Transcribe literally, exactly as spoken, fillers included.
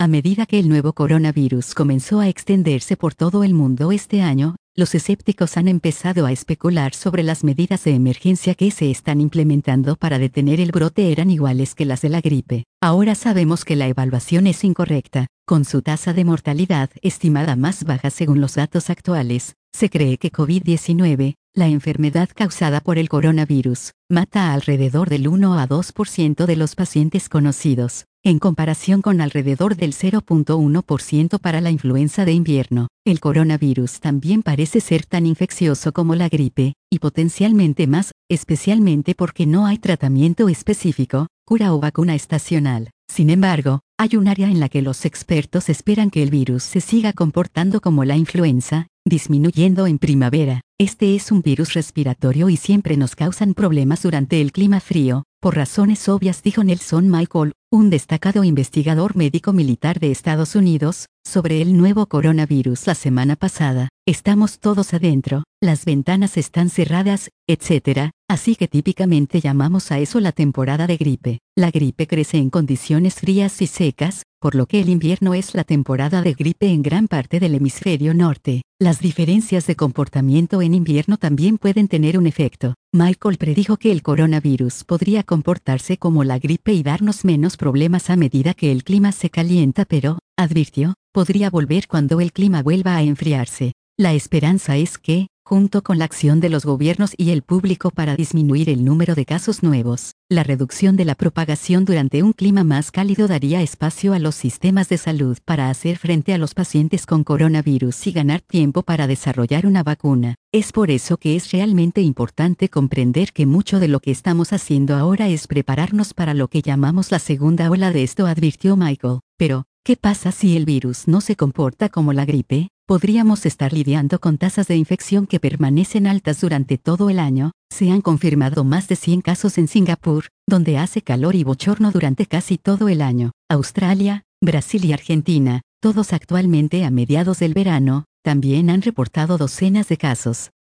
A medida que el nuevo coronavirus comenzó a extenderse por todo el mundo este año, los escépticos han empezado a especular sobre las medidas de emergencia que se están implementando para detener el brote eran iguales que las de la gripe. Ahora sabemos que la evaluación es incorrecta. Con su tasa de mortalidad estimada más baja según los datos actuales, se cree que COVID diecinueve, la enfermedad causada por el coronavirus, mata a alrededor del uno a dos por ciento de los pacientes conocidos, en comparación con alrededor del cero punto uno por ciento para la influenza de invierno. El coronavirus también parece ser tan infeccioso como la gripe, y potencialmente más, especialmente porque no hay tratamiento específico, cura o vacuna estacional. Sin embargo, hay un área en la que los expertos esperan que el virus se siga comportando como la influenza, disminuyendo en primavera. Este es un virus respiratorio y siempre nos causan problemas durante el clima frío, por razones obvias, dijo Nelson Michael, un destacado investigador médico militar de Estados Unidos, sobre el nuevo coronavirus la semana pasada. Estamos todos adentro, las ventanas están cerradas, etcétera, así que típicamente llamamos a eso la temporada de gripe. La gripe crece en condiciones frías y secas, por lo que el invierno es la temporada de gripe en gran parte del hemisferio norte. Las diferencias de comportamiento en invierno también pueden tener un efecto. Michael predijo que el coronavirus podría comportarse como la gripe y darnos menos problemas a medida que el clima se calienta, pero, advirtió, podría volver cuando el clima vuelva a enfriarse. La esperanza es que, junto con la acción de los gobiernos y el público para disminuir el número de casos nuevos, la reducción de la propagación durante un clima más cálido daría espacio a los sistemas de salud para hacer frente a los pacientes con coronavirus y ganar tiempo para desarrollar una vacuna. Es por eso que es realmente importante comprender que mucho de lo que estamos haciendo ahora es prepararnos para lo que llamamos la segunda ola de esto, advirtió Michael. Pero, ¿qué pasa si el virus no se comporta como la gripe? Podríamos estar lidiando con tasas de infección que permanecen altas durante todo el año. Se han confirmado más de cien casos en Singapur, donde hace calor y bochorno durante casi todo el año. Australia, Brasil y Argentina, todos actualmente a mediados del verano, también han reportado docenas de casos.